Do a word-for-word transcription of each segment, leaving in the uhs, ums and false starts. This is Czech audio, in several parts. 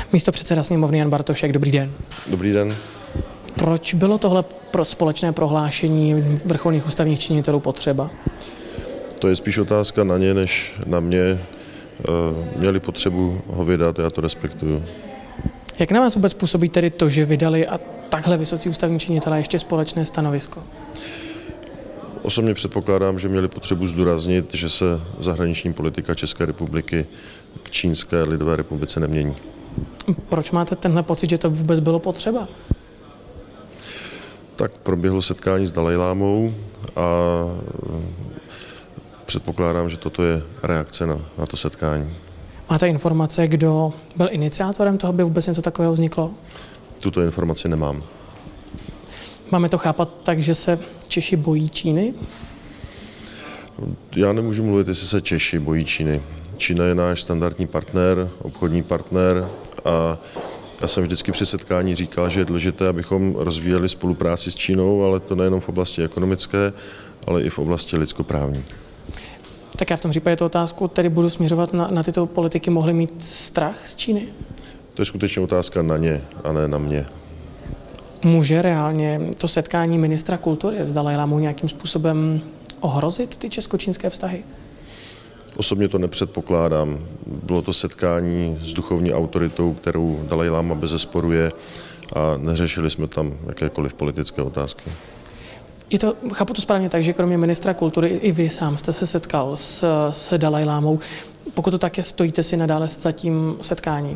Místopředseda sněmovny Jan Bartošek, dobrý den. Dobrý den. Proč bylo tohle pro společné prohlášení vrcholných ústavních činitelů potřeba? To je spíš otázka na ně, než na mě. Měli potřebu ho vydat, já to respektuju. Jak na vás vůbec působí tedy to, že vydali a takhle vysocí ústavní činitelé ještě společné stanovisko? Osobně předpokládám, že měli potřebu zdůraznit, že se zahraniční politika České republiky k Čínské lidové republice nemění. Proč máte tenhle pocit, že to vůbec bylo potřeba? Tak proběhlo setkání s Dalajlámou a předpokládám, že toto je reakce na, na to setkání. Máte informace, kdo byl iniciátorem toho, aby vůbec něco takového vzniklo? Tuto informaci nemám. Máme to chápat tak, že se Češi bojí Číny? Já nemůžu mluvit, jestli se Češi bojí Číny. Čína je náš standardní partner, obchodní partner a já jsem vždycky při setkání říkal, že je důležité, abychom rozvíjeli spolupráci s Čínou, ale to nejenom v oblasti ekonomické, ale i v oblasti lidskoprávní. Tak já v tom případě tu otázku tedy budu směřovat na, na tyto politiky, mohly mít strach z Číny? To je skutečně otázka na ně a ne na mě. Může reálně to setkání ministra kultury s Dalajlámou nějakým způsobem ohrozit ty česko-čínské vztahy? Osobně to nepředpokládám. Bylo to setkání s duchovní autoritou, kterou Dalajláma bezesporu je, a neřešili jsme tam jakékoliv politické otázky. Je to, chápu to správně tak, že kromě ministra kultury i vy sám jste se setkal s, s Dalajlámou. Pokud to tak je, stojíte si nadále za tím setkáním?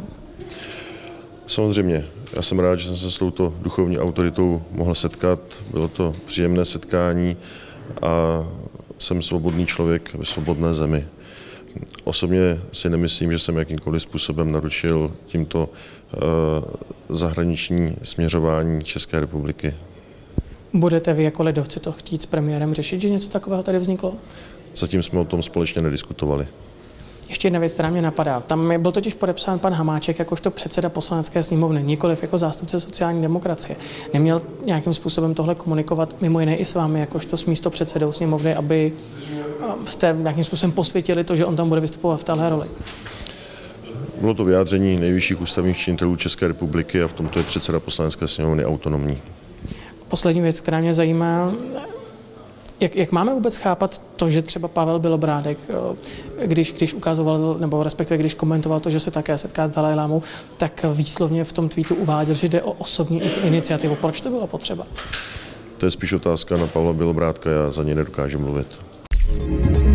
Samozřejmě. Já jsem rád, že jsem se s touto duchovní autoritou mohl setkat. Bylo to příjemné setkání a jsem svobodný člověk ve svobodné zemi. Osobně si nemyslím, že jsem jakýmkoliv způsobem narušil tímto uh, zahraniční směřování České republiky. Budete vy jako lidovci to chtít s premiérem řešit, že něco takového tady vzniklo? Zatím jsme o tom společně nediskutovali. Ještě jedna věc, která mě napadá. Tam byl totiž podepsán pan Hamáček jakožto předseda Poslanecké sněmovny, nikoliv jako zástupce sociální demokracie. Neměl nějakým způsobem tohle komunikovat mimo jiné i s vámi, jakožto s místopředsedou sněmovny, aby jste nějakým způsobem posvětili to, že on tam bude vystupovat v téhle roli? Bylo to vyjádření nejvyšších ústavních činitelů České republiky a v tomto je předseda Poslanecké sněmovny autonomní. Poslední věc, která mě zajímá, Jak, jak máme vůbec chápat to, že třeba Pavel Bělobrádek, když, když ukazoval, nebo respektive když komentoval to, že se také setká s Dalajlámou, tak výslovně v tom tweetu uváděl, že jde o osobní iniciativu. Proč to bylo potřeba? To je spíš otázka na Pavla Bělobrádka, já za něj nedokážu mluvit.